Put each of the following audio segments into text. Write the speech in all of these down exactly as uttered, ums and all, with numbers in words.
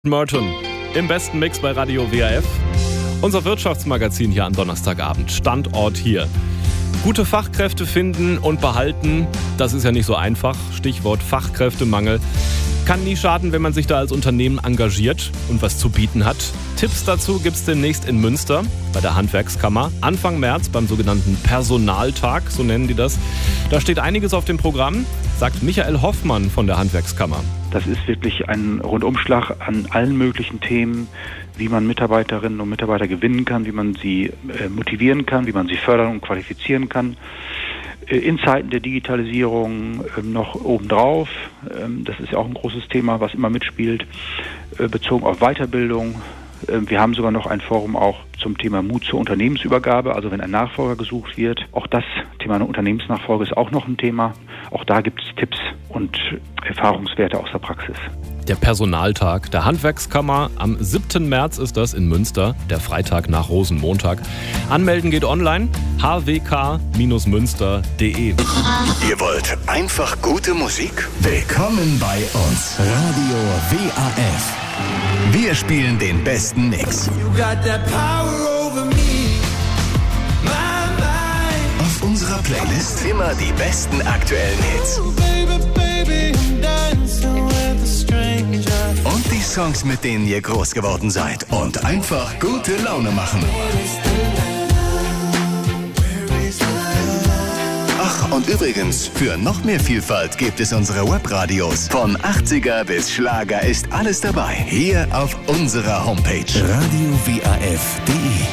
Merton im besten Mix bei Radio W R F. Unser Wirtschaftsmagazin hier am Donnerstagabend. Standort hier. Gute Fachkräfte finden und behalten, das ist ja nicht so einfach. Stichwort Fachkräftemangel. Kann nie schaden, wenn man sich da als Unternehmen engagiert und was zu bieten hat. Tipps dazu gibt's demnächst in Münster bei der Handwerkskammer. Anfang März beim sogenannten Personaltag, so nennen die das. Da steht einiges auf dem Programm, sagt Michael Hoffmann von der Handwerkskammer. Das ist wirklich ein Rundumschlag an allen möglichen Themen, wie man Mitarbeiterinnen und Mitarbeiter gewinnen kann, wie man sie äh, motivieren kann, wie man sie fördern und qualifizieren kann. Äh, in Zeiten der Digitalisierung äh, noch obendrauf, äh, das ist ja auch ein großes Thema, was immer mitspielt, äh, bezogen auf Weiterbildung. Äh, wir haben sogar noch ein Forum auch zum Thema Mut zur Unternehmensübergabe, also wenn ein Nachfolger gesucht wird. Auch das Thema eine Unternehmensnachfolge ist auch noch ein Thema. Auch da gibt es Tipps und Erfahrungswerte aus der Praxis. Der Personaltag der Handwerkskammer. Am siebten März ist das in Münster, der Freitag nach Rosenmontag. Anmelden geht online, h w k Bindestrich münster punkt d e. Ihr wollt einfach gute Musik? Willkommen bei uns, Radio W A F. Wir spielen den besten Mix. Auf unserer Playlist immer die besten aktuellen Hits. Und die Songs, mit denen ihr groß geworden seid und einfach gute Laune machen. Ach, und übrigens, für noch mehr Vielfalt gibt es unsere Webradios. Von achtziger bis Schlager ist alles dabei. Hier auf unserer Homepage. Radio W A F punkt d e.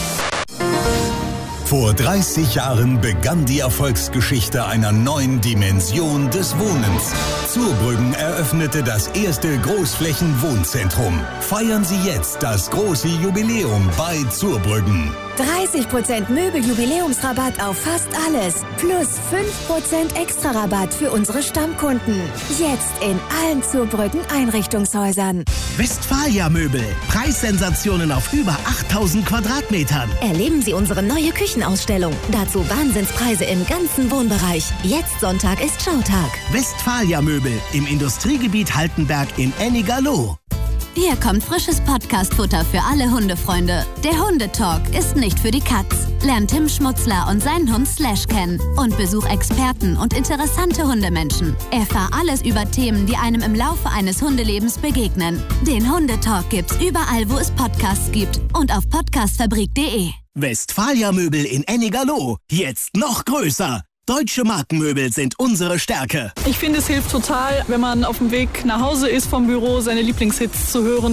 Vor dreißig Jahren begann die Erfolgsgeschichte einer neuen Dimension des Wohnens. Zurbrüggen eröffnete das erste Großflächenwohnzentrum. Feiern Sie jetzt das große Jubiläum bei Zurbrüggen. dreißig Prozent Möbeljubiläumsrabatt auf fast alles. Plus fünf Prozent Extra-Rabatt für unsere Stammkunden. Jetzt in allen Zurbrüggen Einrichtungshäusern. Westfalia Möbel. Preissensationen auf über achttausend Quadratmetern. Erleben Sie unsere neue Küchenausstellung. Dazu Wahnsinnspreise im ganzen Wohnbereich. Jetzt Sonntag ist Schautag. Westfalia Möbel im Industriegebiet Haltenberg in Ennigerloh. Hier kommt frisches Podcast-Futter für alle Hundefreunde. Der Hundetalk ist nicht für die Katz. Lern Tim Schmutzler und seinen Hund Slash kennen und besuch Experten und interessante Hundemenschen. Erfahr alles über Themen, die einem im Laufe eines Hundelebens begegnen. Den Hundetalk gibt's überall, wo es Podcasts gibt und auf podcastfabrik punkt d e. Westfalia Möbel in Ennigerloh. Jetzt noch größer. Deutsche Markenmöbel sind unsere Stärke. Ich finde, es hilft total, wenn man auf dem Weg nach Hause ist vom Büro, seine Lieblingshits zu hören.